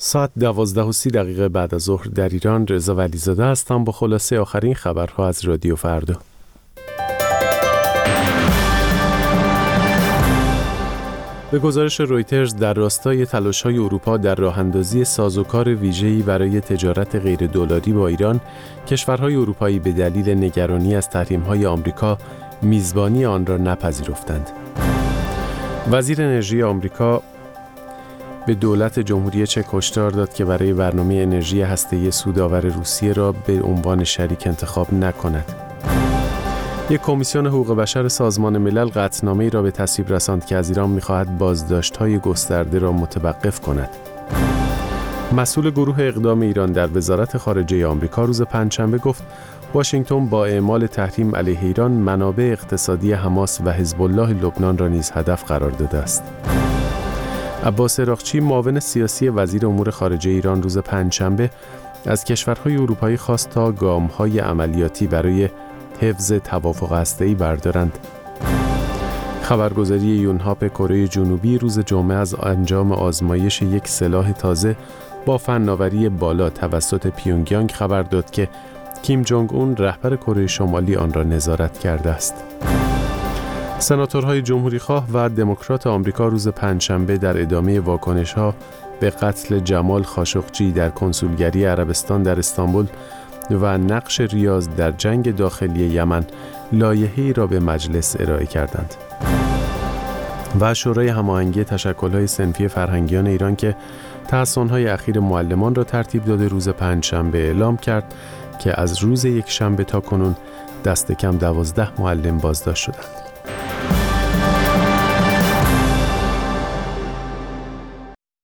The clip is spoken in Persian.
ساعت 12:30 بعد از ظهر در ایران. رضا ولیزاده هستم با خلاصه آخرین خبرها از رادیو فردا. به گزارش رویترز، در راستای تلاش‌های اروپا در راه‌اندازی سازوکار ویژه‌ای برای تجارت غیر دلاری با ایران، کشورهای اروپایی به دلیل نگرانی از تحریم‌های آمریکا میزبانی آن را نپذیرفتند. وزیر انرژی آمریکا به دولت جمهوری چک هشدار داد که برای برنامه انرژی هسته‌ای سودآور روسیه را به عنوان شریک انتخاب نکند. یک کمیسیون حقوق بشر سازمان ملل قطعنامه‌ای را به تصویب رساند که از ایران می‌خواهد بازداشت‌های گسترده را متوقف کند. مسئول گروه اقدام ایران در وزارت خارجه آمریکا روز پنجشنبه گفت واشنگتن با اعمال تحریم علیه ایران منابع اقتصادی حماس و حزب الله لبنان را نیز هدف قرار داده است. عباس عراقچی، معاون سیاسی وزیر امور خارجه ایران، روز پنجشنبه از کشورهای اروپایی خواست تا گام‌های عملیاتی برای حفظ توافق هسته‌ای بردارند. خبرگزاری یونهاپ کره جنوبی روز جمعه از انجام آزمایش یک سلاح تازه با فناوری بالا توسط پیونگیانگ خبر داد که کیم جونگ اون رهبر کره شمالی آن را نظارت کرده است. سناتورهای جمهوریخواه و دموکرات آمریکا روز پنجشنبه در ادامه واکنش‌ها به قتل جمال خاشقجی در کنسولگری عربستان در استانبول و نقش ریاض در جنگ داخلی یمن لایحه‌ای را به مجلس ارائه کردند. و شورای هماهنگی تشکل‌های صنفی فرهنگیان ایران که تحسن‌های اخیر معلمان را ترتیب داده روز پنجشنبه اعلام کرد که از روز یکشنبه تا کنون دست کم 12 معلم بازداشت شدند.